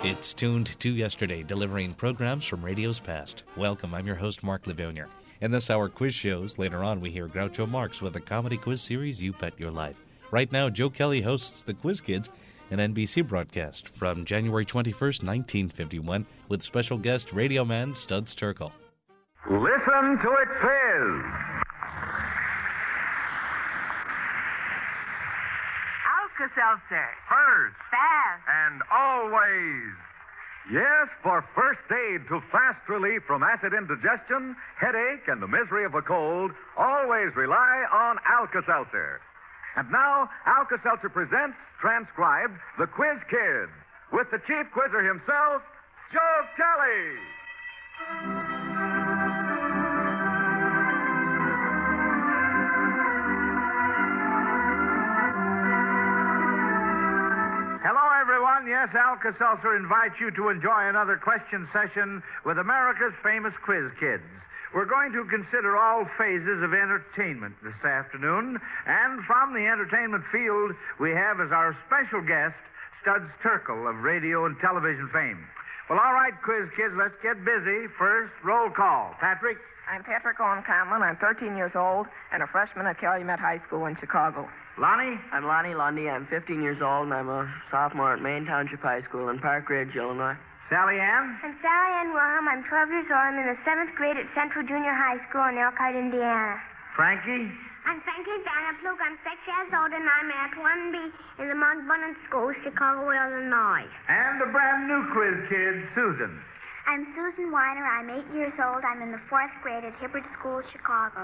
It's tuned to yesterday, delivering programs from radio's past. Welcome, I'm your host, Mark Livonia. In this hour quiz shows, later on we hear Groucho Marx with the comedy quiz series, You Bet Your Life. Right now, Joe Kelly hosts the Quiz Kids, an NBC broadcast from January 21st, 1951, with special guest radio man Studs Terkel. Listen to it fizz. Alka-Seltzer. First. Fast. And always. Yes, for first aid to fast relief from acid indigestion, headache, and the misery of a cold, always rely on Alka-Seltzer. And now, Alka-Seltzer presents, transcribed, The Quiz Kids, with the chief quizzer himself, Joe Kelly. Hello, everyone. Yes, Alka-Seltzer invites you to enjoy another question session with America's famous quiz kids. We're going to consider all phases of entertainment this afternoon, and from the entertainment field, we have as our special guest Studs Terkel of radio and television fame. Well, all right, quiz kids, let's get busy. First, roll call. Patrick? I'm Patrick Owen Conlon. I'm 13 years old and a freshman at Calumet High School in Chicago. Lonnie? I'm Lonnie Lundy. I'm 15 years old, and I'm a sophomore at Maine Township High School in Park Ridge, Illinois. Sally Ann? I'm Sally Ann Wilhelm. I'm 12 years old. I'm in the 7th grade at Central Junior High School in Elkhart, Indiana. Frankie? I'm Frankie Vanderplug. I'm 6 years old, and I'm at 1B in the Mount Vernon School, Chicago, Illinois. And the brand new quiz kid, Susan. I'm Susan Weiner. I'm 8 years old. I'm in the 4th grade at Hibbert School, Chicago.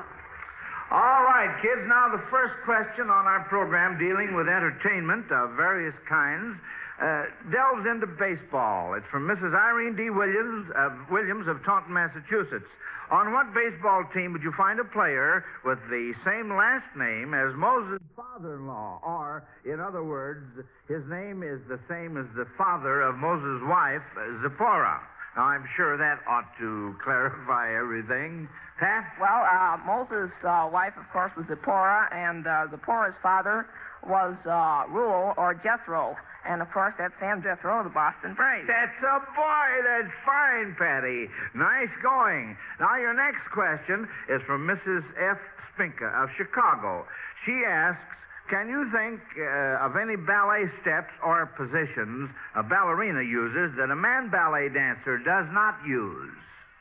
All right, kids, now the first question on our program dealing with entertainment of various kinds delves into baseball. It's from Mrs. Irene D. Williams of Taunton, Massachusetts. On what baseball team would you find a player with the same last name as Moses' father-in-law? Or, in other words, his name is the same as the father of Moses' wife, Zipporah. Now, I'm sure that ought to clarify everything. Pat? Well, Moses' wife, of course, was Zipporah, and Zipporah's father was Reuel or Jethro. And, of course, that's Sam Jethro of the Boston Braves. That's a boy. That's fine, Patty. Nice going. Now, your next question is from Mrs. F. Spinka of Chicago. She asks, can you think of any ballet steps or positions a ballerina uses that a man ballet dancer does not use?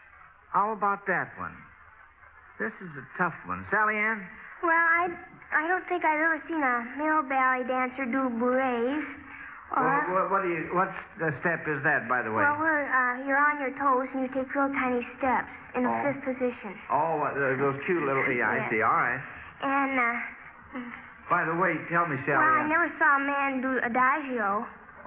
How about that one? This is a tough one. Sally Ann? Well, I don't think I've ever seen a male ballet dancer do bourrées. What step is that, by the way? Well, where you're on your toes and you take real tiny steps in a fifth position. Oh, those cute little... Yeah, I see. All right. And, by the way, tell me, Sally. Well, I never saw a man do adagio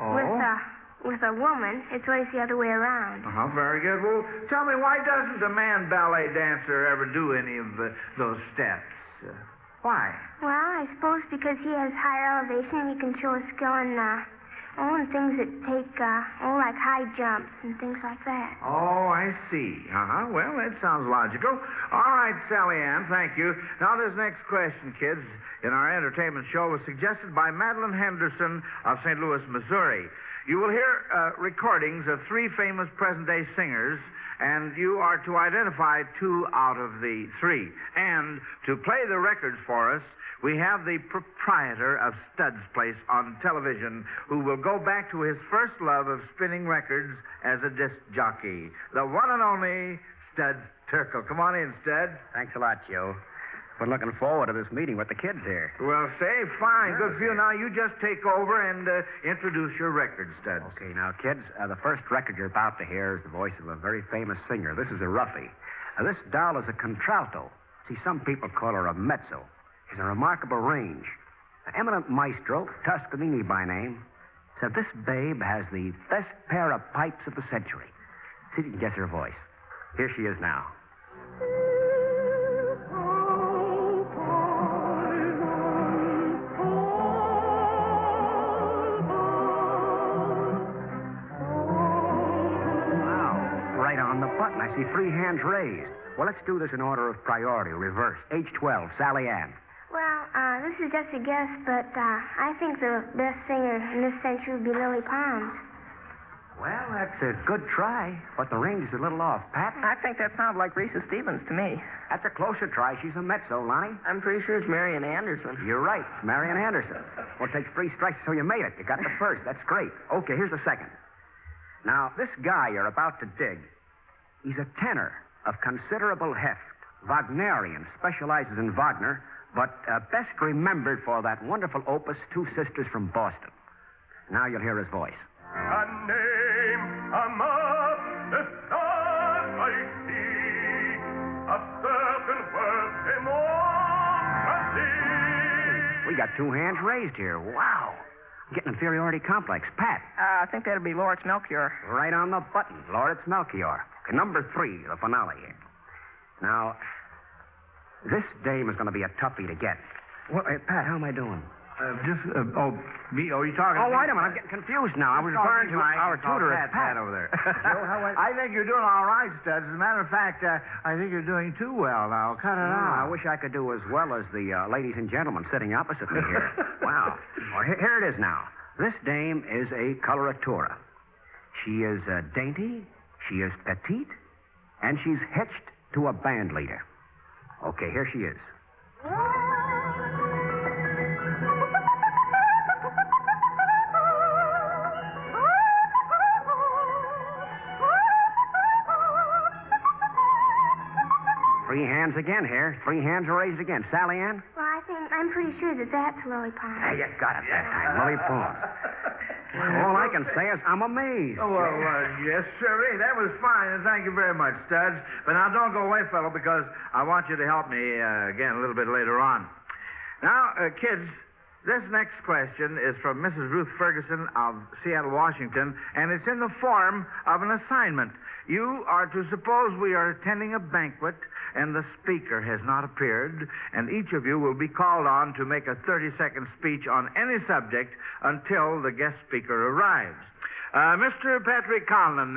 with a woman. It's always the other way around. Very good. Well, tell me, why doesn't a man ballet dancer ever do any of those steps? Why? Well, I suppose because he has higher elevation and he can show his skill in things that take, like high jumps and things like that. Oh, I see. Well, that sounds logical. All right, Sally Ann, thank you. Now, this next question, kids, in our entertainment show was suggested by Madeline Henderson of St. Louis, Missouri. You will hear recordings of 3 famous present-day singers, and you are to identify 2 out of the 3. And to play the records for us, we have the proprietor of Studs Place on television, who will go back to his first love of spinning records as a disc jockey, the one and only Studs Terkel. Come on in, Studs. Thanks a lot, Joe. Been looking forward to this meeting with the kids here. Well, fine. Good for you. Now, you just take over and introduce your record, Studs. Okay, now, kids, the first record you're about to hear is the voice of a very famous singer. This is a roughie. This doll is a contralto. See, some people call her a mezzo. She's a remarkable range. An eminent maestro, Toscanini by name, said this babe has the best pair of pipes of the century. See if you can guess her voice. Here she is now. I see 3 hands raised. Well, let's do this in order of priority, reverse. Age 12, Sally Ann. Well, this is just a guess, but I think the best singer in this century would be Lily Pons. Well, that's a good try, but the range is a little off. Pat? I think that sounds like Risa Stevens to me. That's a closer try. She's a mezzo, Lonnie. I'm pretty sure it's Marian Anderson. You're right. It's Marian Anderson. Well, it takes 3 strikes, so you made it. You got the first. That's great. Okay, here's the second. Now, this guy you're about to dig, he's a tenor of considerable heft. Wagnerian, specializes in Wagner, but best remembered for that wonderful opus, Two Sisters from Boston. Now you'll hear his voice. A name among the stars I see, a certain word democracy. We got 2 hands raised here. Wow. I'm getting inferiority complex. Pat. I think that'd be Lawrence Melchior. Right on the button. Lawrence Melchior. Okay, number 3, the finale here. Now, this dame is going to be a toughie to get. Well, Pat, how am I doing? Me? Oh, you talking? Oh, wait a minute. I'm getting confused now. I was referring to our tutor as Pat over there. Joe, I think you're doing all right, Studs. As a matter of fact, I think you're doing too well now. Cut it out. I wish I could do as well as the ladies and gentlemen sitting opposite me here. Wow. Well, here it is now. This dame is a coloratura. She is dainty, she is petite, and she's hitched to a band leader. Okay, here she is. Three hands again here. 3 hands are raised again. Sally Ann? Well, I'm pretty sure that that's Lily Pond. Hey, you got it that time. Lily Pond. All I can say is I'm amazed. Oh, well, yes, sir. That was fine, and thank you very much, Studs. But now don't go away, fellow, because I want you to help me again a little bit later on. Now, kids, this next question is from Mrs. Ruth Ferguson of Seattle, Washington, and it's in the form of an assignment. You are to suppose we are attending a banquet and the speaker has not appeared, and each of you will be called on to make a 30-second speech on any subject until the guest speaker arrives. Mr. Patrick Conlon,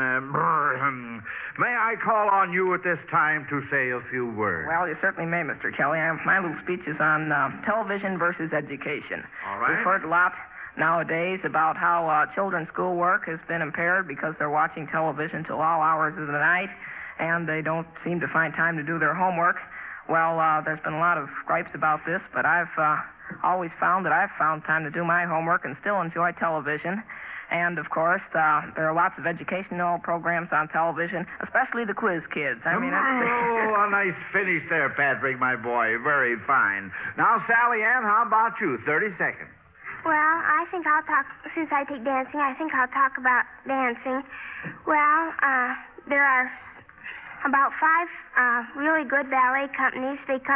may I call on you at this time to say a few words? Well, you certainly may, Mr. Kelly. My little speech is on television versus education. All right. We've heard a lot nowadays about how children's schoolwork has been impaired because they're watching television till all hours of the night, and they don't seem to find time to do their homework. Well, there's been a lot of gripes about this, but I've always found that I've found time to do my homework and still enjoy television. And, of course, there are lots of educational programs on television, especially the quiz kids. I mean, a nice finish there, Patrick, my boy. Very fine. Now, Sally Ann, how about you? 30 seconds. Well, I think I'll talk, since I take dancing, I think I'll talk about dancing. Well, there are about 5 really good ballet companies.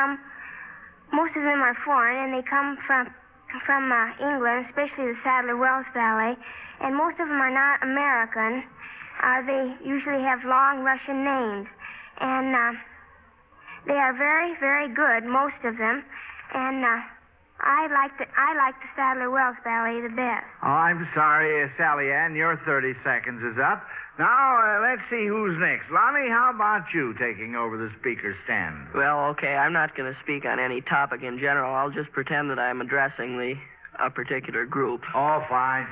Most of them are foreign, and they come from England, especially the Sadler-Wells Ballet, and most of them are not American. They usually have long Russian names, and they are very, very good, most of them, and I like the Sadler-Wells Ballet the best. Oh, I'm sorry, Sally Ann, your 30 seconds is up. Now, let's see who's next. Lonnie, how about you taking over the speaker's stand? Well, okay, I'm not going to speak on any topic in general. I'll just pretend that I'm addressing a particular group. Oh, fine.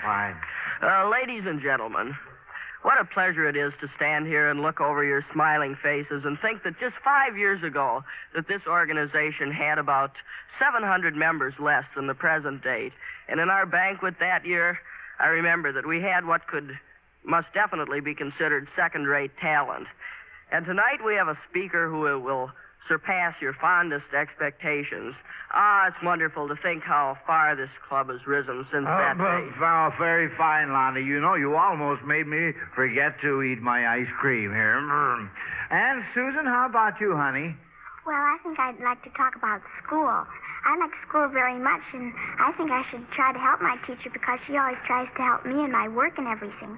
Ladies and gentlemen, what a pleasure it is to stand here and look over your smiling faces and think that just 5 years ago that this organization had about 700 members less than the present date. And in our banquet that year, I remember that we had what must definitely be considered second-rate talent. And tonight we have a speaker who will surpass your fondest expectations. It's wonderful to think how far this club has risen since that day. Oh, very fine, Lonnie. You know, you almost made me forget to eat my ice cream here. And, Susan, how about you, honey? Well, I think I'd like to talk about school. I like school very much, and I think I should try to help my teacher because she always tries to help me in my work and everything.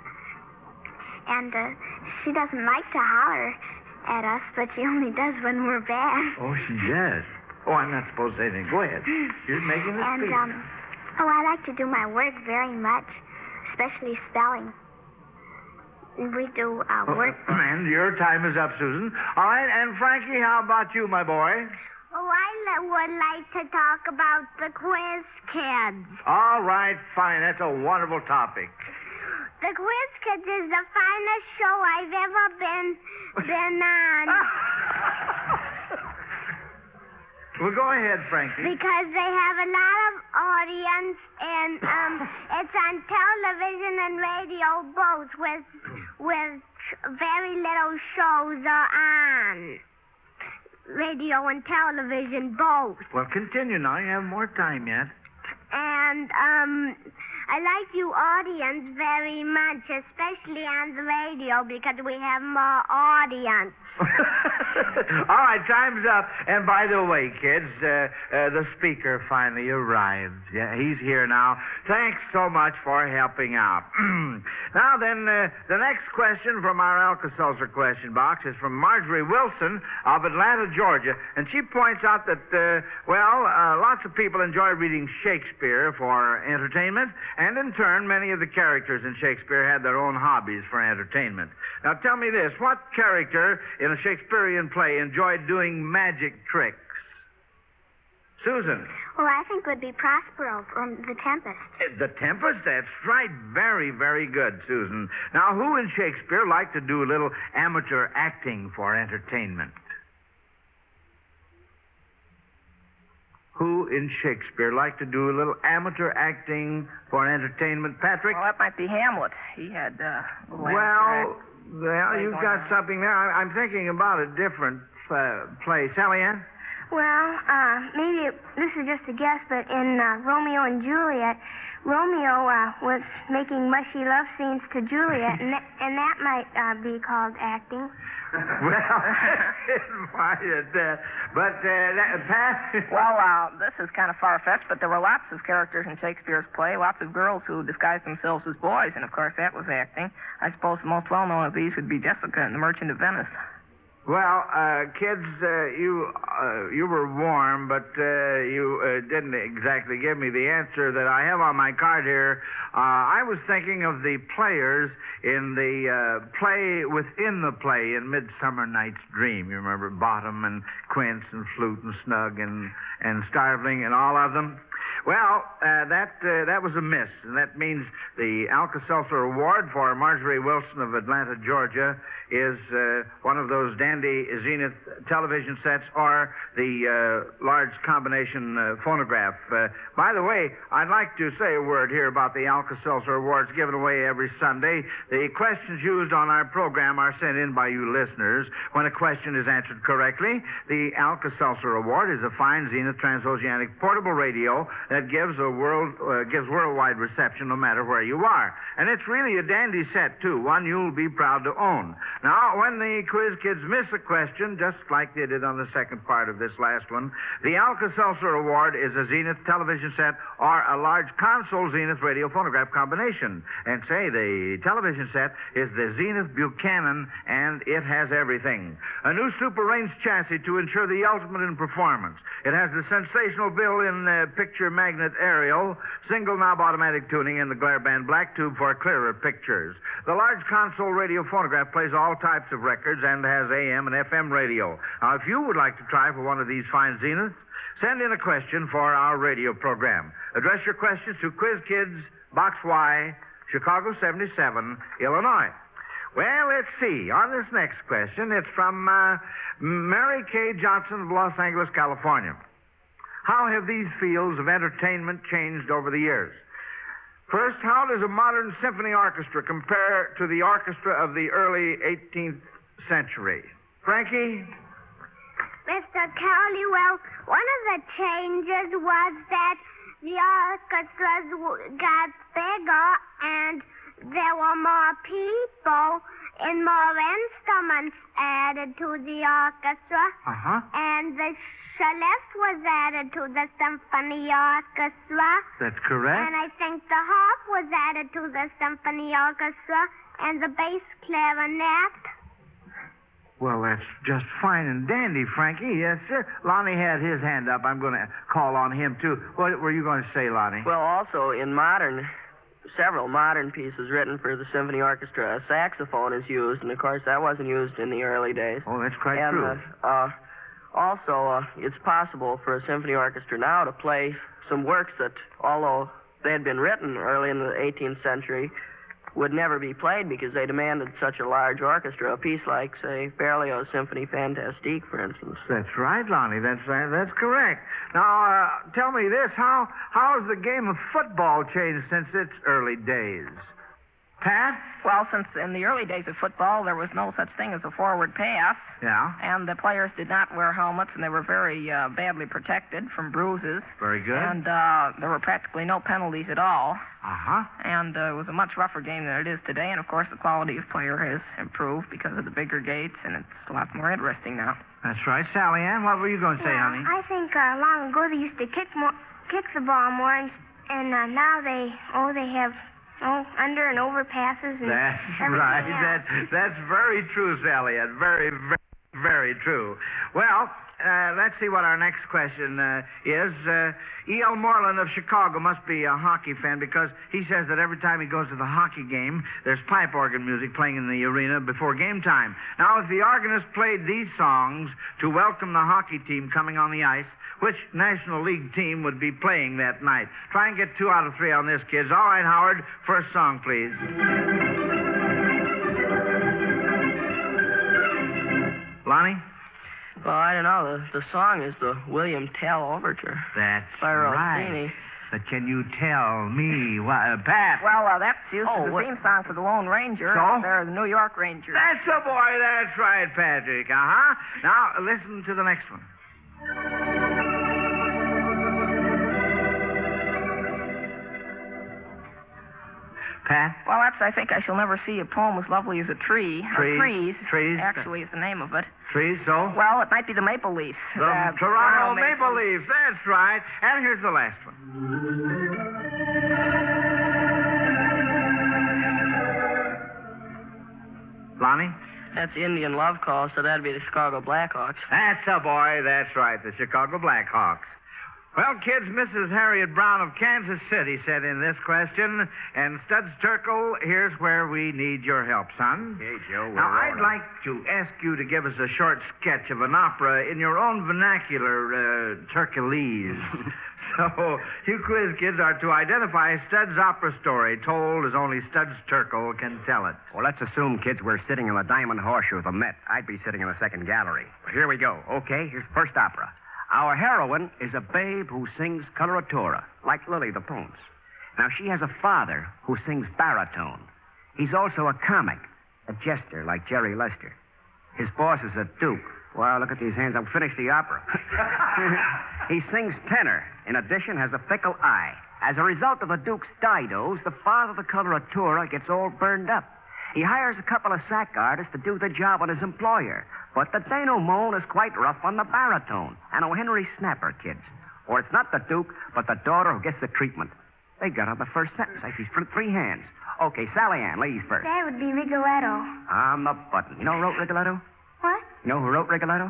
And she doesn't like to holler at us, but she only does when we're bad. Oh, she does? Oh, I'm not supposed to say anything. Go ahead. You're making a speech. I like to do my work very much, especially spelling. We do work. And your time is up, Susan. All right, and Frankie, how about you, my boy? Oh, I would like to talk about the quiz kids. All right, fine. That's a wonderful topic. The Quiz Kids is the finest show I've ever been on. Well, go ahead, Frankie. Because they have a lot of audience, and it's on television and radio both, with very little shows on radio and television both. Well, continue now. You have more time yet. And I like you audience very much, especially on the radio, because we have more audience. All right, time's up. And by the way, kids, the speaker finally arrived. Yeah, he's here now. Thanks so much for helping out. Now then, the next question from our Alka-Seltzer question box is from Marjorie Wilson of Atlanta, Georgia. And she points out that, lots of people enjoy reading Shakespeare for entertainment, and in turn, many of the characters in Shakespeare had their own hobbies for entertainment. Now tell me this, what character in a Shakespearean play enjoyed doing magic tricks? Susan. Well, I think it would be Prospero from The Tempest. The Tempest? That's right. Very, very good, Susan. Now, who in Shakespeare liked to do a little amateur acting for entertainment? Who in Shakespeare liked to do a little amateur acting for entertainment? Patrick? Well, that might be Hamlet. He had Well, you've got something there. I'm thinking about a different play. Sally Ann? Well, maybe this is just a guess, but in Romeo and Juliet, Romeo was making mushy love scenes to Juliet, and that might be called acting. Well, it might at that. But, Pat? Well, this is kind of far-fetched, but there were lots of characters in Shakespeare's play, lots of girls who disguised themselves as boys, and of course that was acting. I suppose the most well-known of these would be Jessica in The Merchant of Venice. Well, kids, you were warm, but you didn't exactly give me the answer that I have on my card here. I was thinking of the players in the play within the play in Midsummer Night's Dream. You remember Bottom and Quince and Flute and Snug and Starveling and all of them? Well, that was a miss, and that means the Alka-Seltzer Award for Marjorie Wilson of Atlanta, Georgia, is one of those dandy Zenith television sets or the large combination phonograph. By the way, I'd like to say a word here about the Alka-Seltzer Awards given away every Sunday. The questions used on our program are sent in by you listeners. When a question is answered correctly, the Alka-Seltzer Award is a fine Zenith transoceanic portable radio that gives worldwide reception no matter where you are. And it's really a dandy set, too, one you'll be proud to own. Now, when the Quiz Kids miss a question, just like they did on the second part of this last one, the Alka-Seltzer Award is a Zenith television set or a large console Zenith radio phonograph combination. And say, the television set is the Zenith Buchanan, and it has everything. A new super range chassis to ensure the ultimate in performance. It has the sensational built-in picture magnet aerial, single knob automatic tuning, and the glare band black tube for clearer pictures. The large console radio phonograph plays all types of records and has AM and FM radio. Now, if you would like to try for one of these fine Zeniths, send in a question for our radio program. Address your questions to Quiz Kids, Box Y, Chicago 77, Illinois. Well, let's see. On this next question, it's from Mary Kay Johnson of Los Angeles, California. How have these fields of entertainment changed over the years? First, how does a modern symphony orchestra compare to the orchestra of the early 18th century? Frankie? Mr. Cowley, well, one of the changes was that the orchestras got bigger and there were more people and more instruments added to the orchestra. Uh-huh. And the celeste was added to the symphony orchestra. That's correct. And I think the harp was added to the symphony orchestra and the bass clarinet. Well, that's just fine and dandy, Frankie. Yes, sir. Lonnie had his hand up. I'm going to call on him, too. What were you going to say, Lonnie? Well, also, in several modern pieces written for the symphony orchestra, a saxophone is used, and, of course, that wasn't used in the early days. Oh, that's quite true. Also, it's possible for a symphony orchestra now to play some works that, although they had been written early in the 18th century, would never be played because they demanded such a large orchestra. A piece like, say, Berlioz's Symphonie Fantastique, for instance. That's right, Lonnie. That's correct. Now, tell me this. How has the game of football changed since its early days? Pat? Well, since in the early days of football, there was no such thing as a forward pass. Yeah. And the players did not wear helmets, and they were very badly protected from bruises. Very good. And there were practically no penalties at all. Uh-huh. And it was a much rougher game than it is today. And, of course, the quality of player has improved because of the bigger gates, and it's a lot more interesting now. That's right. Sally Ann, what were you going to say, honey? I think long ago they used to kick the ball more, and now they have under and over passes. And that's right. That's very true, Sally Ann. Very, very, very true. Well, let's see what our next question is. E.L. Moreland of Chicago must be a hockey fan because he says that every time he goes to the hockey game, there's pipe organ music playing in the arena before game time. Now, if the organist played these songs to welcome the hockey team coming on the ice, which National League team would be playing that night? Try and get 2 out of 3 on this, kids. All right, Howard, first song, please. Lonnie? Well, I don't know. The song is the William Tell Overture. That's by right. Rossini. But can you tell me what... Pat? Well, that's used as the theme song for the Lone Ranger. So? They're the New York Rangers. That's the boy. That's right, Patrick. Uh-huh. Now, listen to the next one. Pat? Well, that's I Think I Shall Never See a Poem as Lovely as a Tree. Trees. Trees. Actually is the name of it. Trees, so? Well, it might be the Maple Leafs. The Toronto Maple Leafs. That's right. And here's the last one. Lonnie? That's Indian Love Call, so that'd be the Chicago Blackhawks. That's the boy. That's right, the Chicago Blackhawks. Well, kids, Mrs. Harriet Brown of Kansas City sent in this question. And Studs Terkel, here's where we need your help, son. Hey, Joe. Now, I'd like to ask you to give us a short sketch of an opera in your own vernacular, Turkelese. So, you quiz kids are to identify Studs' opera story told as only Studs Terkel can tell it. Well, let's assume, kids, we're sitting in the Diamond Horseshoe of the Met. I'd be sitting in the second gallery. Well, here we go. Okay, here's the first opera. Our heroine is a babe who sings coloratura, like Lily the Ponce. Now, she has a father who sings baritone. He's also a comic, a jester, like Jerry Lester. His boss is a duke. Well, look at these hands. I'm finished the opera. He sings tenor. In addition, has a fickle eye. As a result of the duke's didos, the father of the coloratura gets all burned up. He hires a couple of sack artists to do the job on his employer. But the denouement is quite rough on the baritone. And O. Henry Snapper, kids. Or it's not the Duke, but the daughter who gets the treatment. They got on the first sentence. I see 3 hands. Okay, Sally Ann, ladies first. That would be Rigoletto. On the button. You know who wrote Rigoletto? What? You know who wrote Rigoletto?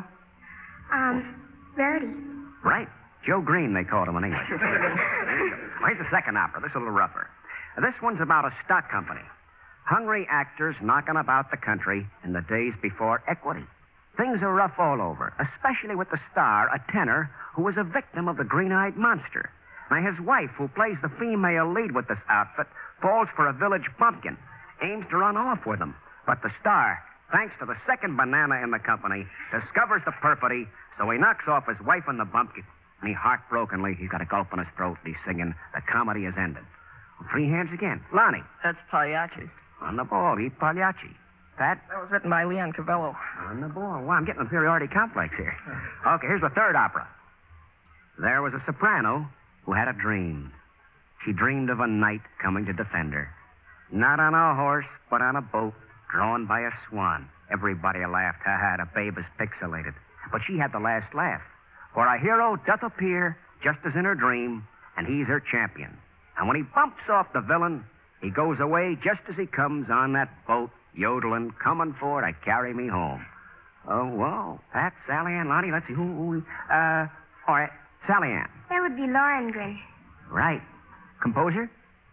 Verdi. Right. Joe Green, they called him in English. Well, here's the second opera. This is a little rougher. This one's about a stock company. Hungry actors knocking about the country in the days before equity. Things are rough all over, especially with the star, a tenor, who was a victim of the green-eyed monster. Now, his wife, who plays the female lead with this outfit, falls for a village bumpkin, aims to run off with him. But the star, thanks to the second banana in the company, discovers the perfidy, so he knocks off his wife and the bumpkin. And he heartbrokenly, he's got a gulp in his throat, and he's singing, "The comedy has ended." 3 hands again. Lonnie. That's Pagliacci. On the ball, eat Pagliacci. Pat? That was written by Leon Cavallo. On the ball. Wow, I'm getting a inferiority complex here. Okay, here's the third opera. There was a soprano who had a dream. She dreamed of a knight coming to defend her. Not on a horse, but on a boat, drawn by a swan. Everybody laughed. Ha ha, the babe is pixelated. But she had the last laugh. For a hero doth appear, just as in her dream, and he's her champion. And when he bumps off the villain, he goes away just as he comes on that boat, yodeling, coming for to carry me home. Oh, whoa. Pat, Sally Ann, Lonnie, let's see who all right, Sally Ann. That would be Lohengrin. Right. Composer?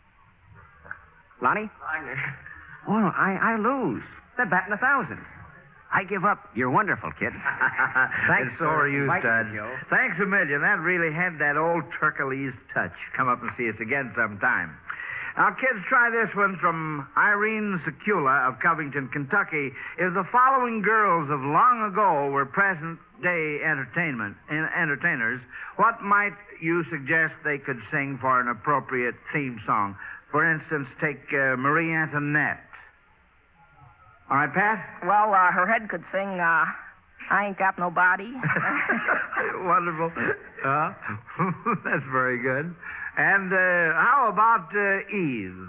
Lonnie? Wagner. Well, I lose. They're batting 1,000. I give up. You're wonderful, kids. Thanks, so are you, Studs. Joe. Thanks a million. That really had that old Turkelese touch. Come up and see us again sometime. Now, kids, try this one from Irene Secula of Covington, Kentucky. If the following girls of long ago were present-day entertainers, what might you suggest they could sing for an appropriate theme song? For instance, take Marie Antoinette. All right, Pat? Well, her head could sing, I Ain't Got No Body. Wonderful. That's very good. And how about Eve?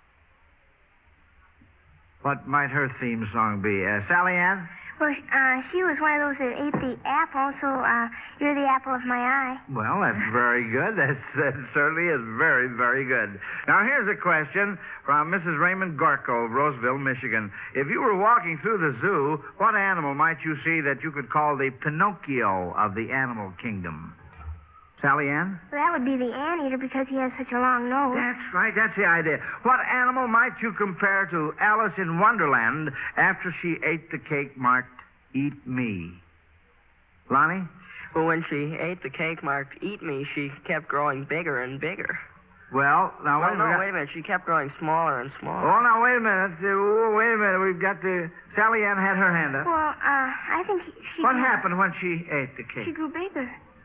What might her theme song be? Sally Ann? Well, she was one of those that ate the apple, so you're the apple of my eye. Well, that's very good. That certainly is very, very good. Now, here's a question from Mrs. Raymond Gorko of Roseville, Michigan. If you were walking through the zoo, what animal might you see that you could call the Pinocchio of the animal kingdom? Sally Ann? Well, that would be the anteater because he has such a long nose. That's right. That's the idea. What animal might you compare to Alice in Wonderland after she ate the cake marked Eat Me? Lonnie? Well, when she ate the cake marked Eat Me, she kept growing bigger and bigger. Well, now, wait a minute. She kept growing smaller and smaller. Oh, now, wait a minute. Wait a minute. We've got to... Sally Ann had her hand up. Well, I think she... What happened when she ate the cake? She grew bigger.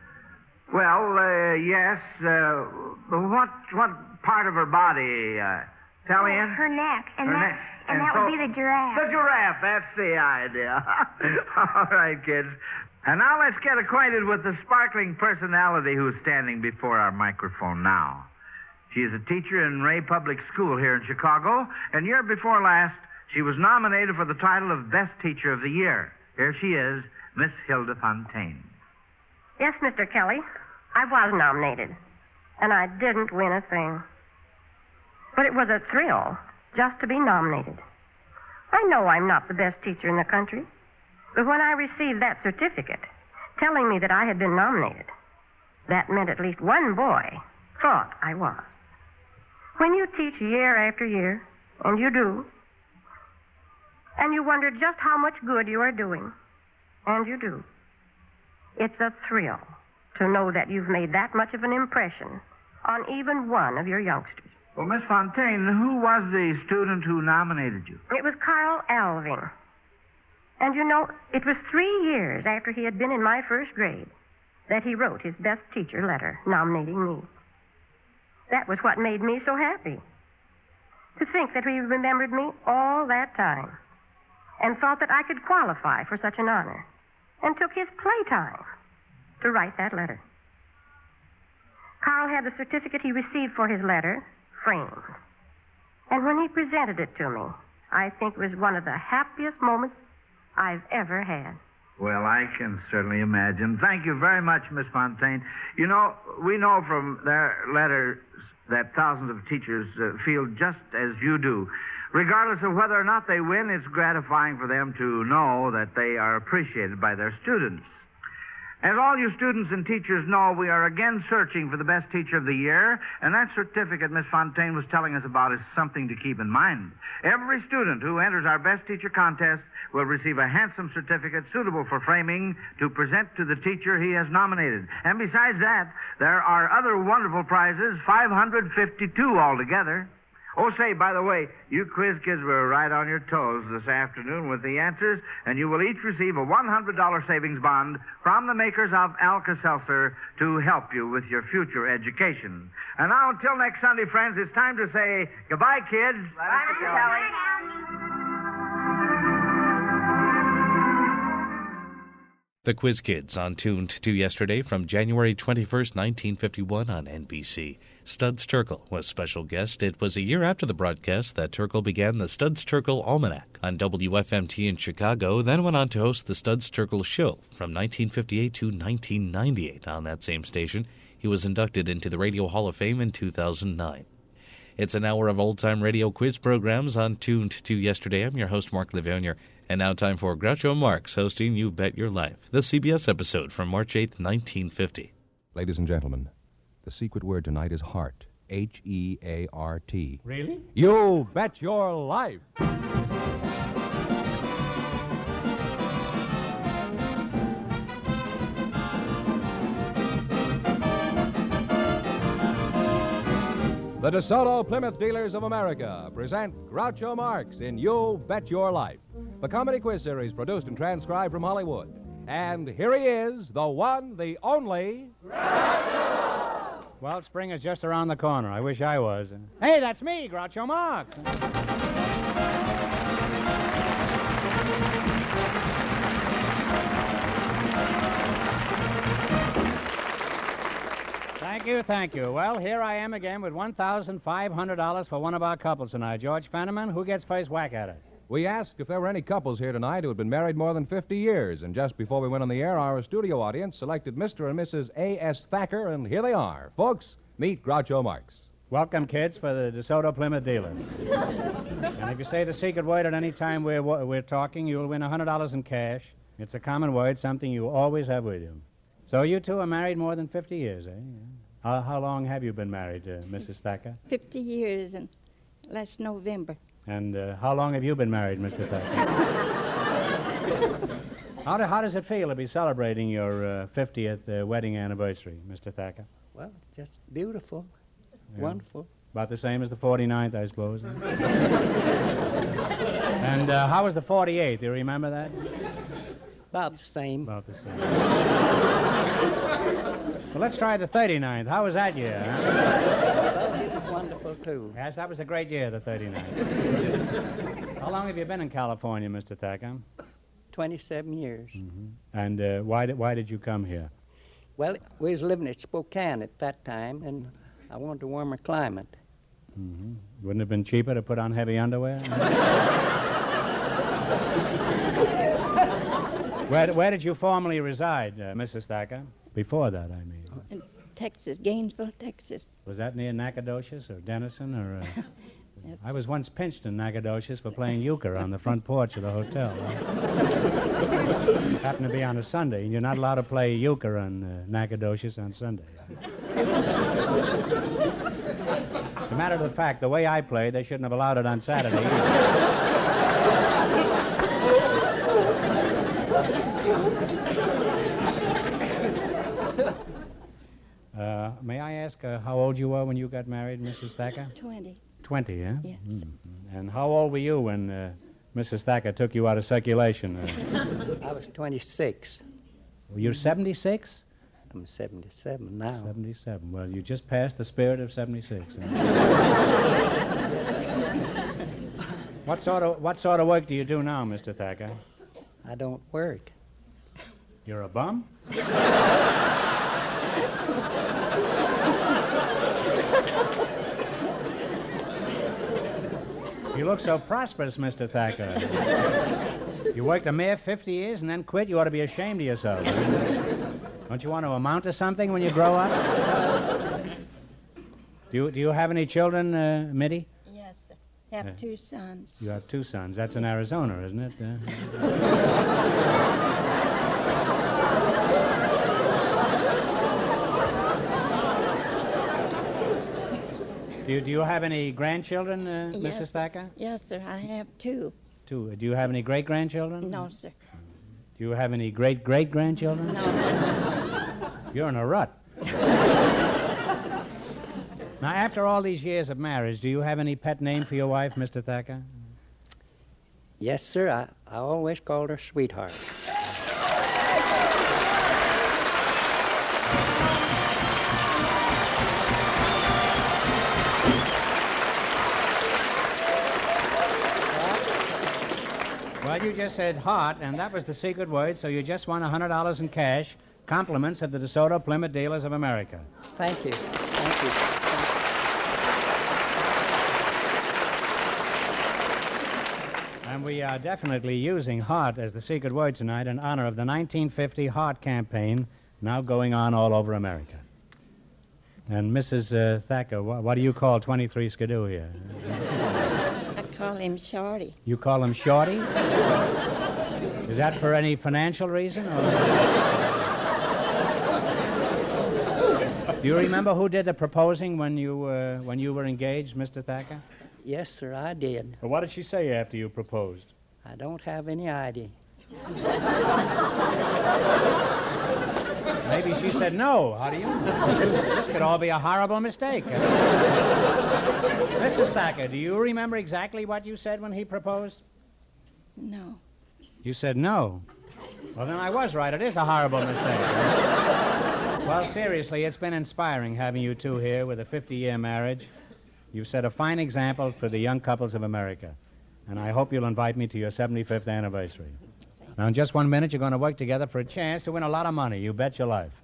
Well, yes. What part of her body, Sally Ann? Her neck. And her that, neck. And that would be the giraffe. The giraffe. That's the idea. All right, kids. And now let's get acquainted with the sparkling personality who's standing before our microphone now. She is a teacher in Ray Public School here in Chicago, and year before last, she was nominated for the title of Best Teacher of the Year. Here she is, Miss Hilda Fontaine. Yes, Mr. Kelly, I was nominated, and I didn't win a thing. But it was a thrill just to be nominated. I know I'm not the best teacher in the country, but when I received that certificate telling me that I had been nominated, that meant at least one boy thought I was. When you teach year after year, and you do, and you wonder just how much good you are doing, and you do, it's a thrill to know that you've made that much of an impression on even one of your youngsters. Well, Miss Fontaine, who was the student who nominated you? It was Carl Alving. And you know, it was 3 years after he had been in my first grade that he wrote his best teacher letter nominating me. That was what made me so happy. To think that he remembered me all that time and thought that I could qualify for such an honor, and took his playtime to write that letter. Carl had the certificate he received for his letter framed. And when he presented it to me, I think it was one of the happiest moments I've ever had. Well, I can certainly imagine. Thank you very much, Miss Fontaine. You know, we know from their letters that thousands of teachers feel just as you do. Regardless of whether or not they win, it's gratifying for them to know that they are appreciated by their students. As all you students and teachers know, we are again searching for the best teacher of the year, and that certificate Miss Fontaine was telling us about is something to keep in mind. Every student who enters our best teacher contest will receive a handsome certificate suitable for framing to present to the teacher he has nominated. And besides that, there are other wonderful prizes, 552 altogether. Oh, say, by the way, you quiz kids were right on your toes this afternoon with the answers, and you will each receive a $100 savings bond from the makers of Alka-Seltzer to help you with your future education. And now, until next Sunday, friends, it's time to say goodbye, kids. Bye, Mr. Kelly. The Quiz Kids on Tuned to Yesterday from January 21st, 1951 on NBC. Studs Terkel was special guest. It was a year after the broadcast that Terkel began the Studs Terkel Almanac on WFMT in Chicago, then went on to host the Studs Terkel Show from 1958 to 1998 on that same station. He was inducted into the Radio Hall of Fame in 2009. It's an hour of old-time radio quiz programs on Tuned to Yesterday. I'm your host, Mark Livonia. And now time for Groucho Marx hosting You Bet Your Life, the CBS episode from March 8th, 1950. Ladies and gentlemen, the secret word tonight is heart. H-E-A-R-T. Really? You bet your life. The DeSoto Plymouth Dealers of America present Groucho Marx in You Bet Your Life, the comedy quiz series produced and transcribed from Hollywood. And here he is, the one, the only... Groucho! Well, spring is just around the corner. I wish I was. Hey, that's me, Groucho Marx. Thank you. Well, here I am again with $1,500 for one of our couples tonight. George Fenneman, who gets first whack at it? We asked if there were any couples here tonight who had been married more than 50 years, and just before we went on the air, our studio audience selected Mr. and Mrs. A.S. Thacker, and here they are. Folks, meet Groucho Marx. Welcome, kids, for the DeSoto Plymouth Dealers. And if you say the secret word at any time we're talking, you'll win $100 in cash. It's a common word, something you always have with you. So you two are married more than 50 years, eh? How long have you been married, Mrs. Thacker? 50 years and last November. And how long have you been married, Mr. Thacker? How does it feel to be celebrating your 50th wedding anniversary, Mr. Thacker? Well, it's just beautiful. Yeah. Wonderful. About the same as the 49th, I suppose. And how was the 48th? Do you remember that? About the same. About the same. Well, let's try the 39th. How was that year? Huh? Well, it was wonderful, too. Yes, that was a great year, the 39th. How long have you been in California, Mr. Thacker? 27 years. Mm-hmm. And why did you come here? Well, we was living at Spokane at that time, and I wanted a warmer climate. Mm-hmm. Wouldn't it have been cheaper to put on heavy underwear? Where did you formerly reside, Mrs. Thacker? Before that, I mean. In Texas, Gainesville, Texas. Was that near Nacogdoches or Denison? Or Yes. I was once pinched in Nacogdoches for playing euchre on the front porch of the hotel. It happened to be on a Sunday, and you're not allowed to play euchre on Nacogdoches on Sunday. As a matter of fact, the way I played, they shouldn't have allowed it on Saturday either. May I ask how old you were when you got married, Mrs. Thacker? 20. 20, yeah? Yes. Mm-hmm. And how old were you when Mrs. Thacker took you out of circulation? I was 26. You're 76? I'm 77 now. 77. Well, you just passed the spirit of 76. What sort of work do you do now, Mr. Thacker? I don't work. You're a bum? You look so prosperous, Mr. Thacker. You worked a mere 50 years and then quit. You ought to be ashamed of yourself. Don't you want to amount to something when you grow up? Do you have any children, Mitty? Yes, sir. I have 2 sons. You have 2 sons. That's in Arizona, isn't it? Do you have any grandchildren, Yes, Mrs. Thacker? Yes, sir. I have 2. 2. Do you have any great-grandchildren? No, sir. Do you have any great-great-grandchildren? No, sir. You're in a rut. Now, after all these years of marriage, do you have any pet name for your wife, Mr. Thacker? Yes, sir. I always called her Sweetheart. Well, you just said heart, and that was the secret word, so you just won $100 in cash. Compliments of the DeSoto Plymouth Dealers of America. Thank you. Thank you. And we are definitely using heart as the secret word tonight in honor of the 1950 Heart Campaign, now going on all over America. And Mrs. Thacker, what do you call 23 Skidoo here? I call him Shorty. You call him Shorty? Is that for any financial reason? Or... Do you remember who did the proposing when you were engaged, Mr. Thacker? Yes, sir, I did. Well, what did she say after you proposed? I don't have any idea. Maybe she said no. How do you know? This could all be a horrible mistake. Mrs. Thacker, do you remember exactly what you said when he proposed? No. You said no. Well, then I was right. It is a horrible mistake. Well, seriously, it's been inspiring having you two here with a 50-year marriage. You've set a fine example for the young couples of America. And I hope you'll invite me to your 75th anniversary. Now, in just 1 minute, you're going to work together for a chance to win a lot of money. You bet your life.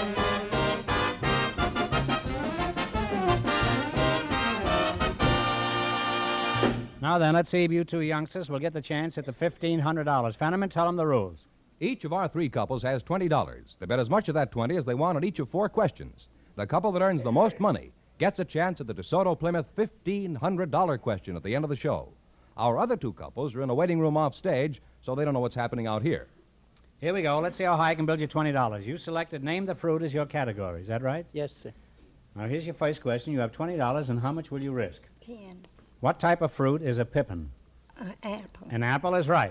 Now then, let's see if you two youngsters will get the chance at the $1,500. Fenneman, tell them the rules. Each of our three couples has $20. They bet as much of that 20 as they want on each of 4 questions. The couple that earns the most money gets a chance at the DeSoto Plymouth $1,500 question at the end of the show. Our other 2 couples are in a waiting room off stage, so they don't know what's happening out here. Here we go. Let's see how high I can build you $20. You selected name the fruit as your category. Is that right? Yes, sir. Now, here's your first question. You have $20, and how much will you risk? 10. What type of fruit is a pippin? Apple. An apple is right.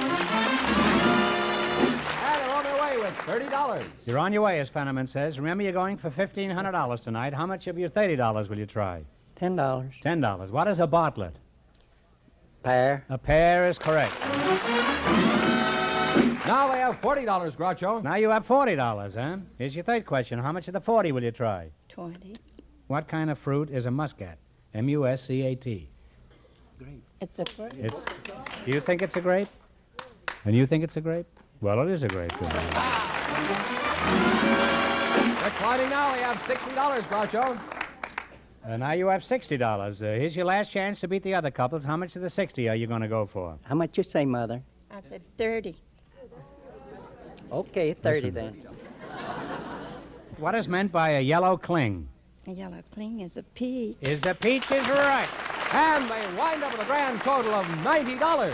And they're on their way with $30. You're on your way, as Fenneman says. Remember, you're going for $1,500 tonight. How much of your $30 will you try? $10. $10. What is a bartlett? Pear. A pear is correct. Now they have $40, Groucho. Now you have $40, huh? Here's your third question. How much of the 40 will you try? 20. What kind of fruit is a muscat? M-U-S-C-A-T. Grape. It's a grape. Do you think it's a grape? And you think it's a grape? Well, it is a grape. They're climbing now. They have $60, Groucho. Now you have $60. Here's your last chance to beat the other couples. How much of the 60 are you going to go for? How much you say, Mother? I said 30. Okay, 30 Listen. then. What is meant by a yellow cling? A yellow cling is a peach. Is the peach is right. And they wind up with a grand total of $90.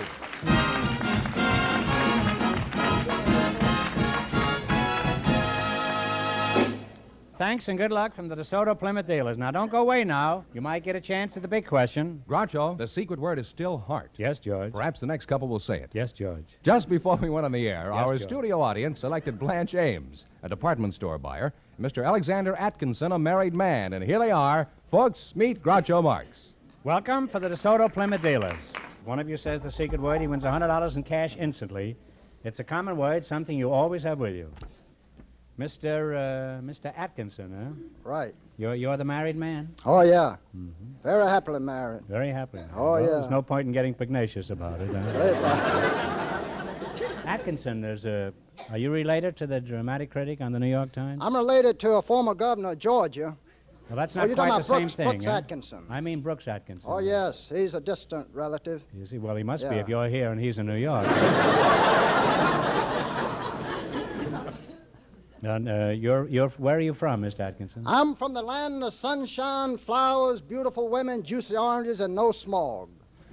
Thanks and good luck from the DeSoto Plymouth dealers. Now, don't go away now. You might get a chance at the big question. Groucho, the secret word is still heart. Yes, George. Perhaps the next couple will say it. Yes, George. Just before we went on the air, Yes, our George. studio audience selected Blanche Ames, a department store buyer, Mr. Alexander Atkinson, a married man. And here they are. Folks, meet Groucho Marx. Welcome for the DeSoto Plymouth dealers. If one of you says the secret word, he wins $100 in cash instantly. It's a common word, something you always have with you. Mr. Atkinson, huh? Right. You're the married man? Oh, yeah. Mm-hmm. Very happily married. Very happy. Oh, Well, yeah. There's no point in getting pugnacious about it. Very Atkinson, are you related to the dramatic critic on the New York Times? I'm related to a former governor of Georgia. Well, that's Oh, not you're quite talking the about same Brooks, thing. Brooks huh? Atkinson. I mean Brooks Atkinson. Oh, yes. He's a distant relative. You see, well, he must be Yeah. if you're here and he's in New York. And where are you from, Mr. Atkinson? I'm from the land of sunshine, flowers, beautiful women, juicy oranges, and no smog.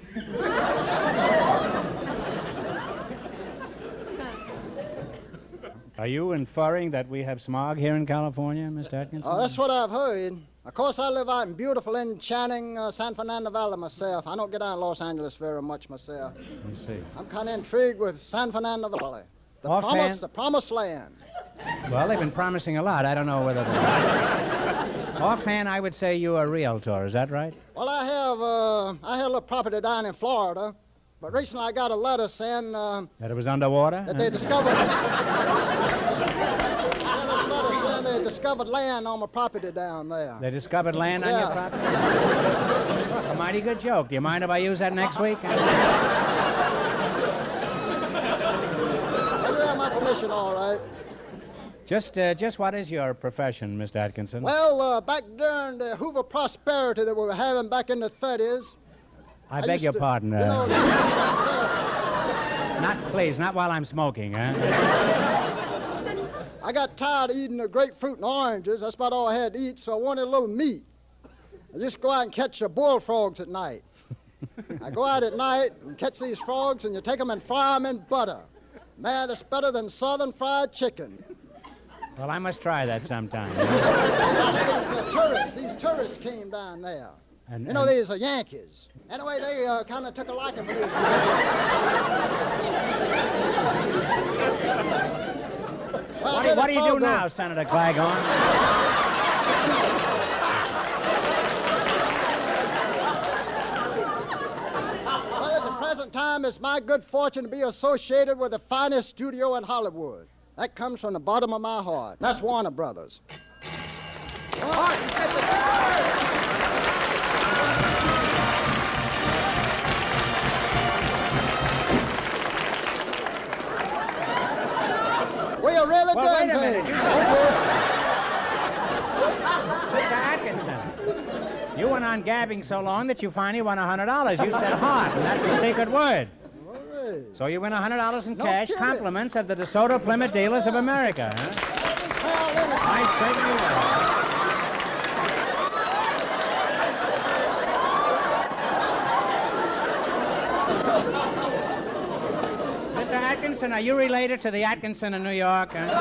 Are you inferring that we have smog here in California, Mr. Atkinson? Oh, that's what I've heard. Of course, I live out in beautiful, enchanting San Fernando Valley myself. I don't get down to Los Angeles very much myself. I see. I'm kind of intrigued with San Fernando Valley. Offhand- The promised land. Well, they've been promising a lot. I don't know whether... Offhand, I would say you're a realtor. Is that right? Well, I had a little property down in Florida, but recently I got a letter saying That it was underwater? that they discovered. This letter saying they discovered land on my property down there. They discovered land on your Yeah. property? That's a mighty good joke. Do you mind if I use that next week? You have my permission, all right. Just what is your profession, Mr. Atkinson? Well, back during the Hoover prosperity that we were having back in the 30s. I beg your pardon. Please, not while I'm smoking, huh? I got tired of eating the grapefruit and oranges. That's about all I had to eat, so I wanted a little meat. I just go out and catch the bullfrogs at night. I go out at night and catch these frogs, and you take them and fry them in butter. Man, that's better than southern fried chicken. Well, I must try that sometime. These tourists came down there. And- You know, and- these are Yankees. Anyway, they kind of took a liking for these. What do you do now, Senator Claghorn? Well, at the present time, it's my good fortune to be associated with the finest studio in Hollywood. That comes from the bottom of my heart. That's Warner Brothers. We are really Well, doing wait a minute. things. Mr. Atkinson, you went on gabbing so long that you finally won $100. You said heart, and that's the secret word. So you win $100 in cash, kidding. compliments of the DeSoto Plymouth Dealers of America, huh? I certainly will. Mr. Atkinson, are you related to the Atkinson in New York? Huh?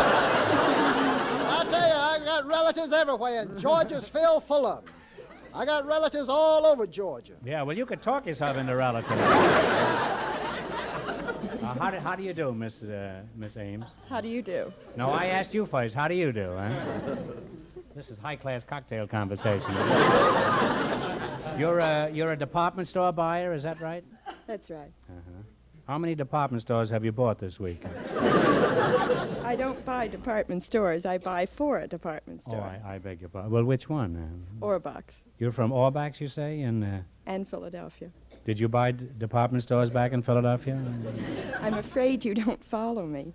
I tell you, I got relatives everywhere, and Georgia's filled full of them. I got relatives all over Georgia. Yeah, well, you could talk yourself into relatives. How do you do, Miss Ames? How do you do? No, I asked you first. How do you do, huh? This is high-class cocktail conversation. You're a department store buyer, is that right? That's right. Uh-huh. How many department stores have you bought this week? I don't buy department stores. I buy for a department store. Oh, I beg your pardon. Well, which one? Orbox. You're from Orbox, you say? And Philadelphia. Did you buy department stores back in Philadelphia? I'm afraid you don't follow me.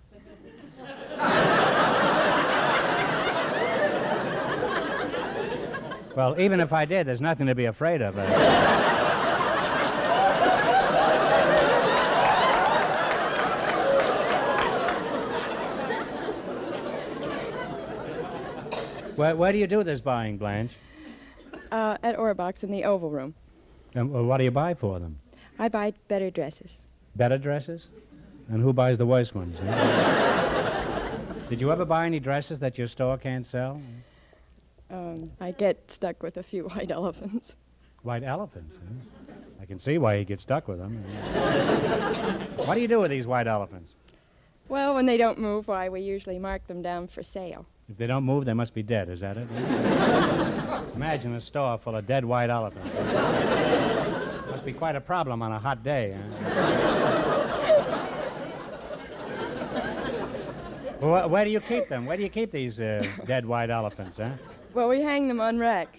Well, even if I did, there's nothing to be afraid of. Where do you do this buying, Blanche? At Orbox in the Oval Room. What do you buy for them? I buy better dresses. Better dresses? And who buys the worst ones? Did you ever buy any dresses that your store can't sell? I get stuck with a few white elephants. White elephants, huh? I can see why you get stuck with them. What do you do with these white elephants? Well, when they don't move, why, we usually mark them down for sale. If they don't move, they must be dead, is that it? Imagine a store full of dead white elephants. Must be quite a problem on a hot day, huh? Well, where do you keep them? Where do you keep these dead white elephants, huh? Well, we hang them on racks.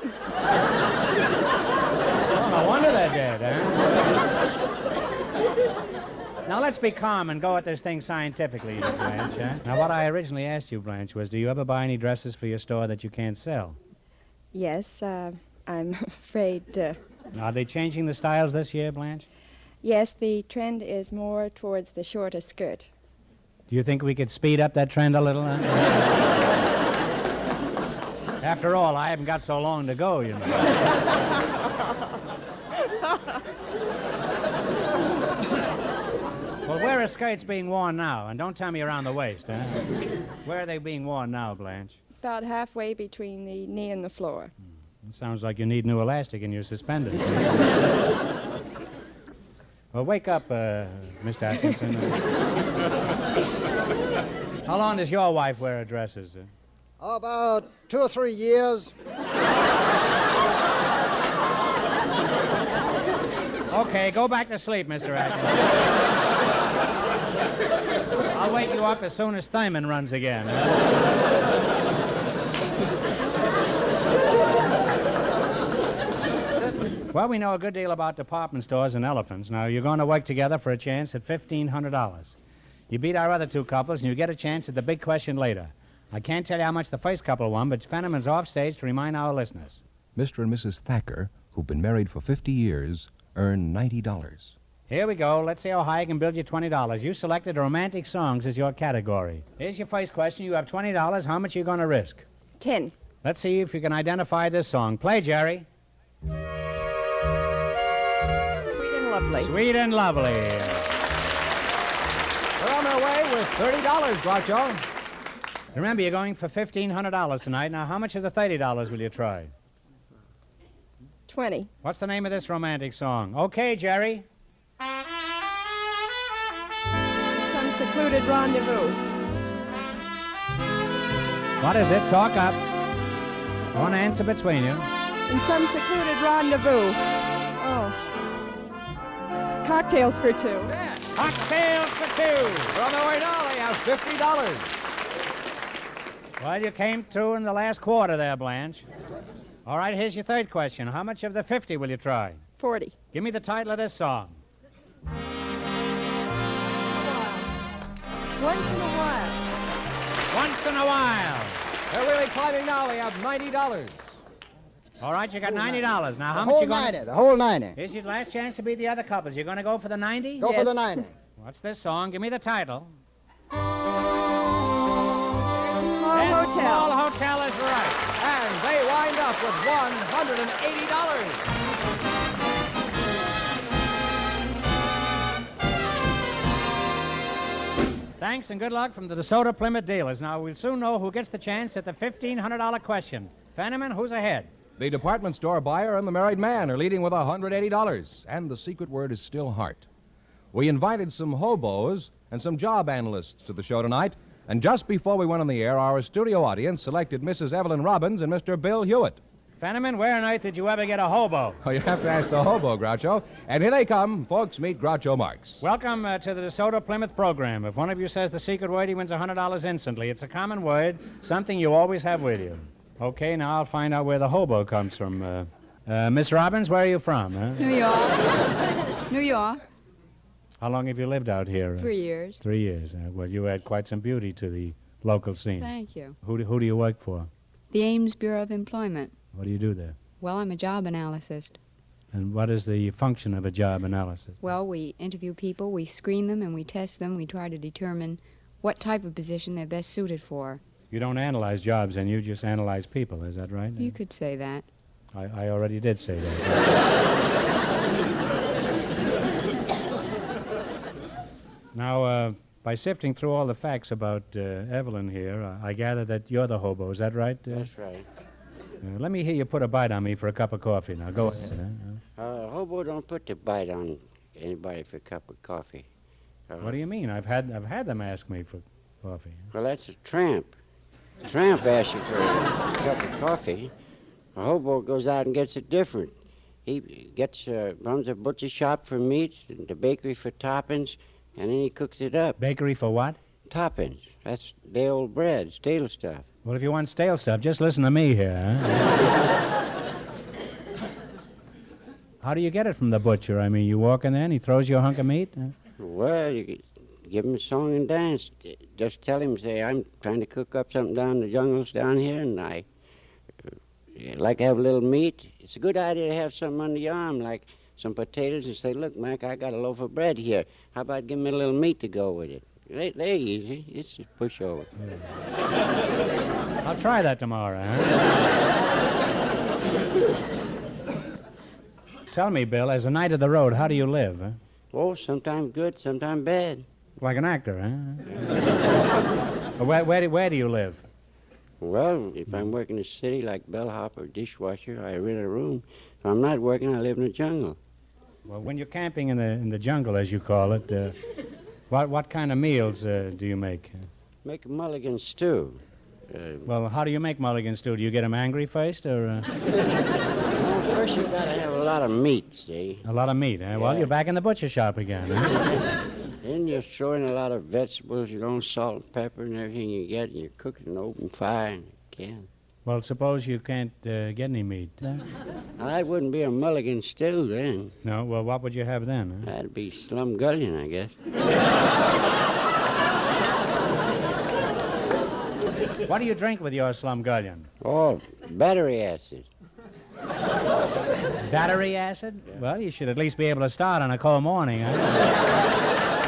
Oh, no wonder they're dead, huh? Now, let's be calm and go at this thing scientifically, Blanche, huh? Now, what I originally asked you, Blanche, was do you ever buy any dresses for your store that you can't sell? Yes, I'm afraid... Are they changing the styles this year, Blanche? Yes, the trend is more towards the shorter skirt. Do you think we could speed up that trend a little? Huh? After all, I haven't got so long to go, you know. Well, where are skirts being worn now? And don't tell me around the waist, huh? Where are they being worn now, Blanche? About halfway between the knee and the floor. It sounds like you need new elastic in your suspenders. Well, wake up, Mr. Atkinson. How long does your wife wear her dresses? About 2 or 3 years. Okay, go back to sleep, Mr. Atkinson. I'll wake you up as soon as Thurman runs again. Well, we know a good deal about department stores and elephants. Now, you're going to work together for a chance at $1,500. You beat our other two couples, and you get a chance at the big question later. I can't tell you how much the first couple won, but Fenneman's off stage to remind our listeners. Mr. and Mrs. Thacker, who've been married for 50 years, earn $90. Here we go. Let's see how high I can build you $20. You selected romantic songs as your category. Here's your first question. You have $20. How much are you going to risk? 10. Let's see if you can identify this song. Play, Jerry. Sweet and lovely. Sweet and lovely. We're on our way with $30, Groucho. Remember, you're going for $1,500 tonight. Now, how much of the $30 will you try? 20. What's the name of this romantic song? Okay, Jerry. Some secluded rendezvous. What is it? Talk up. One answer between you. In some secluded rendezvous. Oh. Cocktails for two. Yes. Cocktails for two. Brother Waynali has $50. Well, you came through in the last quarter there, Blanche. All right, here's your third question. How much of the 50 will you try? 40. Give me the title of this song. Once in a while. Once in a while. They're really climbing now. They have $90. All right, you got $90. Now, how The much whole you going 90. The whole 90. Here's your last chance to be the other couples. You're going to go for the 90? Go for the 90. What's this song? Give me the title. Small Yes, hotel. Small Hotel is right. And they wind up with $180. Thanks and good luck from the DeSoto Plymouth dealers. Now, we'll soon know who gets the chance at the $1,500 question. Fenneman, who's ahead? The department store buyer and the married man are leading with $180, and the secret word is still heart. We invited some hobos and some job analysts to the show tonight, and just before we went on the air, our studio audience selected Mrs. Evelyn Robbins and Mr. Bill Hewitt. Fenneman, where on earth did you ever get a hobo? Oh, you have to ask the hobo, Groucho. And here they come. Folks, meet Groucho Marx. Welcome to the DeSoto Plymouth program. If one of you says the secret word, he wins $100 instantly. It's a common word, something you always have with you. Okay, now I'll find out where the hobo comes from. Miss Robbins, where are you from? Huh? New York. New York. How long have you lived out here? 3 years. 3 years. Well, you add quite some beauty to the local scene. Thank you. Who do you work for? The Ames Bureau of Employment. What do you do there? Well, I'm a job analyst. And what is the function of a job analysis? Well, we interview people, we screen them, and we test them. We try to determine what type of position they're best suited for. You don't analyze jobs, and you just analyze people. Is that right? You could say that. I already did say that. Now, by sifting through all the facts about Evelyn here, I gather that you're the hobo. Is that right? That's right. Let me hear you put a bite on me for a cup of coffee. Now, go ahead. Hobo don't put the bite on anybody for a cup of coffee. What do you mean? I've had them ask me for coffee. Well, that's a tramp. A tramp asks you for a cup of coffee. A hobo goes out and gets it different. He runs a butcher shop for meat, and the bakery for toppings, and then he cooks it up. Bakery for what? Toppings. That's day-old bread, stale stuff. Well, if you want stale stuff, just listen to me here. Huh? How do you get it from the butcher? I mean, you walk in there and he throws you a hunk of meat? Well, you give him a song and dance. Just tell him, say, I'm trying to cook up something down in the jungles down here, and I'd like to have a little meat. It's a good idea to have something under your arm, like some potatoes, and say, look, Mac, I got a loaf of bread here. How about give me a little meat to go with it? They're easy. It's a pushover. I'll try that tomorrow, huh? Tell me, Bill, as a knight of the road, how do you live? Huh? Oh, sometimes good, sometimes bad. Like an actor, huh? Where do you live? Well, if I'm working in the city like bellhop or dishwasher, I rent a room. If I'm not working, I live in the jungle. Well, when you're camping in the jungle, as you call it, what kind of meals do you make? Make a mulligan stew. Well, how do you make mulligan stew? Do you get them angry first, or...? Well, first you got to have a lot of meat, see? A lot of meat, eh? Yeah. Well, you're back in the butcher shop again, huh? Then you throw in a lot of vegetables, salt and pepper and everything you get, and you cook it in an open fire and you can. Well, suppose you can't get any meat. I wouldn't be a mulligan stew then. No? Well, what would you have then? Huh? That'd be slumgullion, I guess. What do you drink with your slumgullion? Oh, battery acid. Battery acid? Yeah. Well, you should at least be able to start on a cold morning, huh?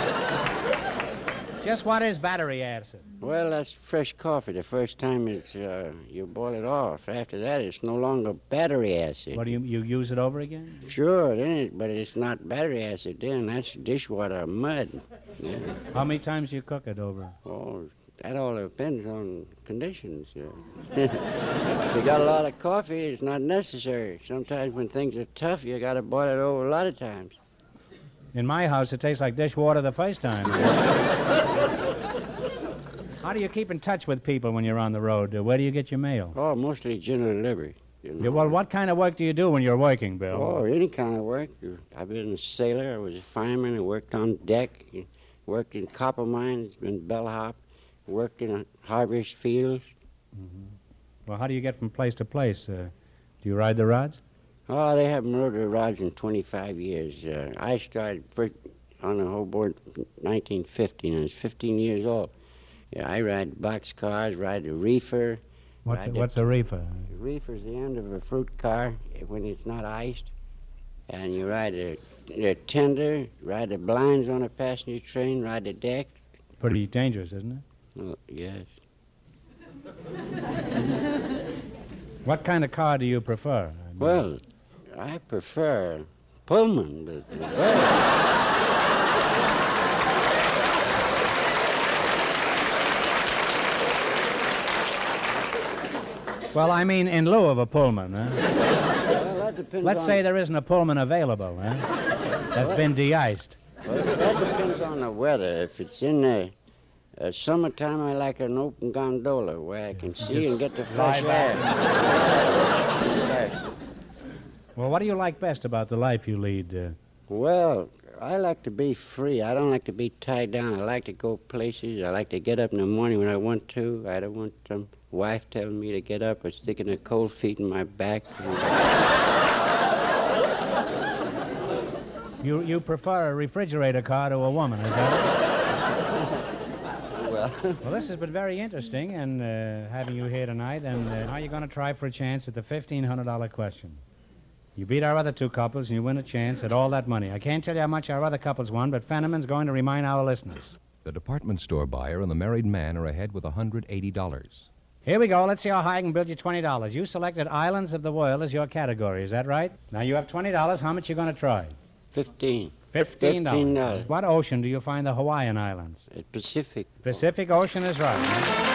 Just what is battery acid? Well, that's fresh coffee. The first time it's you boil it off. After that, it's no longer battery acid. What do you use it over again? Sure, but it's not battery acid then. That's dishwater mud. Yeah. How many times do you cook it over? Oh, that all depends on conditions. If you got a lot of coffee, it's not necessary. Sometimes when things are tough, you got to boil it over a lot of times. In my house, it tastes like dishwater the first time. How do you keep in touch with people when you're on the road? Where do you get your mail? Oh, mostly general delivery. Yeah, well, what kind of work do you do when you're working, Bill? Oh, any kind of work. I've been a sailor. I was a fireman. I worked on deck. Worked in copper mines, been bellhop. Worked in a harvest fields. Mm-hmm. Well, how do you get from place to place? Do you ride the rods? Oh, they haven't rode the rods in 25 years. I started first on the whole board in 1950, and I was 15 years old. Yeah, I ride box cars, ride a reefer. What's a reefer? A reefer's the end of a fruit car when it's not iced. And you ride a tender, ride the blinds on a passenger train, ride the deck. Pretty dangerous, isn't it? Oh, yes. What kind of car do you prefer? Well, I prefer Pullman, but... Well, I mean in lieu of a Pullman, huh? Well, that depends Let's on... say there isn't a Pullman available, huh? That's been de-iced. Well, that depends on the weather. If it's in the summertime, I like an open gondola where I can see and get the fresh air. Well, what do you like best about the life you lead? Well, I like to be free. I don't like to be tied down. I like to go places. I like to get up in the morning when I want to. I don't want some wife telling me to get up or sticking her cold feet in my back. You prefer a refrigerator car to a woman, is that it? Well, this has been very interesting, and having you here tonight. And now you're going to try for a chance at the $1,500 question. You beat our other two couples, and you win a chance at all that money. I can't tell you how much our other couples won, but Fenneman's going to remind our listeners. The department store buyer and the married man are ahead with $180. Here we go. Let's see how high I can build you $20. You selected Islands of the World as your category. Is that right? Now you have $20. How much are you going to try? $15. $15. What ocean do you find the Hawaiian Islands? Pacific. Pacific Ocean is right.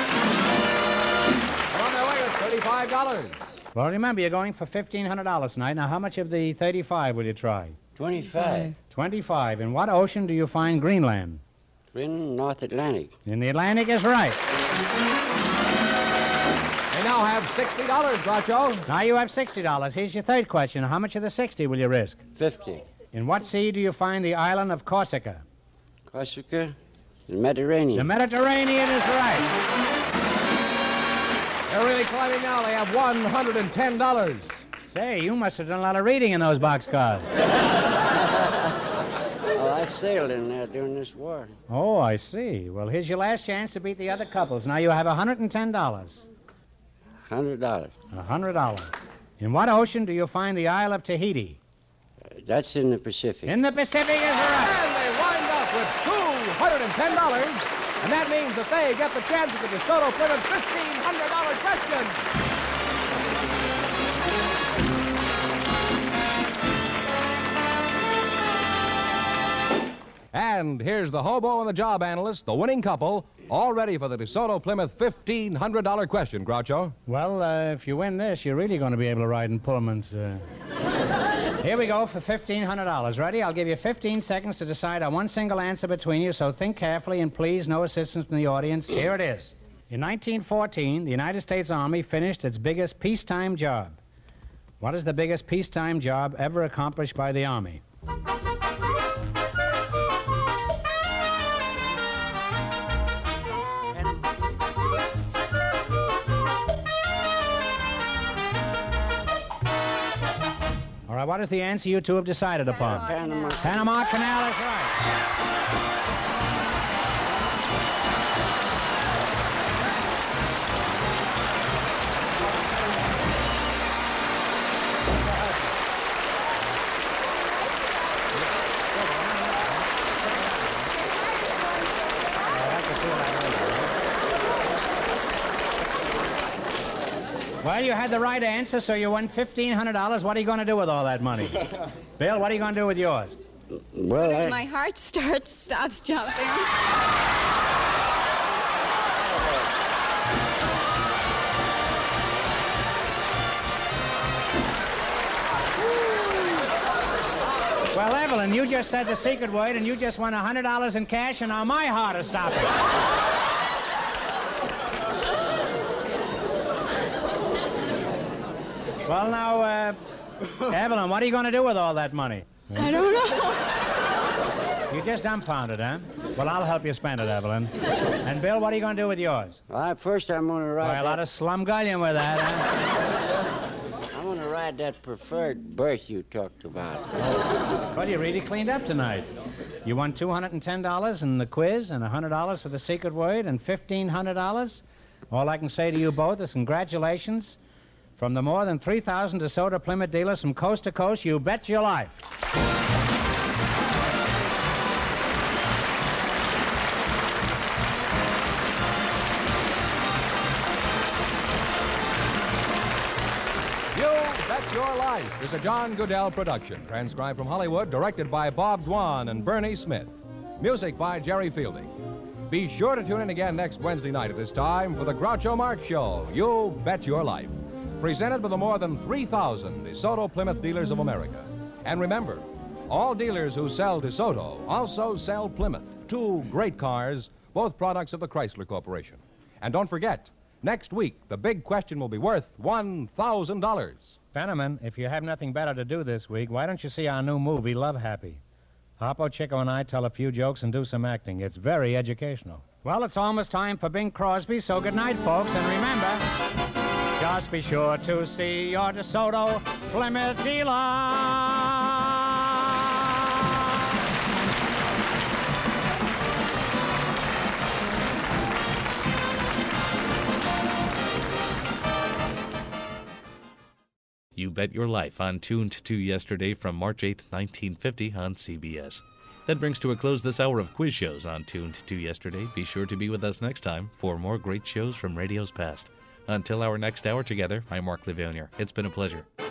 On their way with $35. Well, remember, you're going for $1,500 tonight. Now, how much of the 35 will you try? 25. 25. In what ocean do you find Greenland? Greenland, North Atlantic. In the Atlantic is right. They now have $60, Groucho. Now you have $60. Here's your third question. How much of the 60 will you risk? 50. In what sea do you find the island of Corsica? Corsica? The Mediterranean. The Mediterranean is right. They're really climbing now. They have $110. Say, you must have done a lot of reading in those boxcars. Oh, I sailed in there during this war. Oh, I see. Well, here's your last chance to beat the other couples. Now you have $110. $100. $100. In what ocean do you find the Isle of Tahiti? That's in the Pacific. In the Pacific is right. And they wind up with $210. And that means that they get the chance at the DeSoto Plymouth $1,500 question. And here's the hobo and the job analyst, the winning couple, all ready for the DeSoto Plymouth $1,500 question, Groucho. Well, if you win this, you're really going to be able to ride in Pullmans. Here we go for $1,500. Ready? I'll give you 15 seconds to decide on one single answer between you, so think carefully and please no assistance from the audience. Here it is. In 1914, the United States Army finished its biggest peacetime job. What is the biggest peacetime job ever accomplished by the Army? All right, what is the answer you two have decided upon? Panama. Panama Canal is right. Well, you had the right answer, so you won $1,500. What are you going to do with all that money? Bill, what are you going to do with yours? Well, As my heart stops jumping. Well, Evelyn, you just said the secret word, and you just won $100 in cash, and now my heart is stopping. Well, now, Evelyn, what are you going to do with all that money? I don't know. You're just dumbfounded, huh? Well, I'll help you spend it, Evelyn. And, Bill, what are you going to do with yours? Well, first I'm going to ride Boy, a lot of slumgullion with that, huh? I'm going to ride that preferred berth you talked about. Well, you really cleaned up tonight. You won $210 in the quiz and $100 for the secret word and $1,500. All I can say to you both is congratulations. From the more than 3,000 DeSoto Plymouth dealers from coast to coast, you bet your life. Your Life is a John Goodell production, transcribed from Hollywood, directed by Bob Dwan and Bernie Smith. Music by Jerry Fielding. Be sure to tune in again next Wednesday night at this time for the Groucho Marx Show, You Bet Your Life, presented by the more than 3,000 DeSoto Plymouth dealers of America. And remember, all dealers who sell DeSoto also sell Plymouth, two great cars, both products of the Chrysler Corporation. And don't forget, next week, the big question will be worth $1,000. Fenneman, if you have nothing better to do this week, why don't you see our new movie, Love Happy? Harpo Chico and I tell a few jokes and do some acting. It's very educational. Well, it's almost time for Bing Crosby, so good night, folks. And remember, just be sure to see your DeSoto Plymouth dealer. You Bet Your Life on Tuned to Yesterday from March 8th, 1950 on CBS. That brings to a close this hour of quiz shows on Tuned to Yesterday. Be sure to be with us next time for more great shows from radio's past. Until our next hour together, I'm Mark Livounier. It's been a pleasure.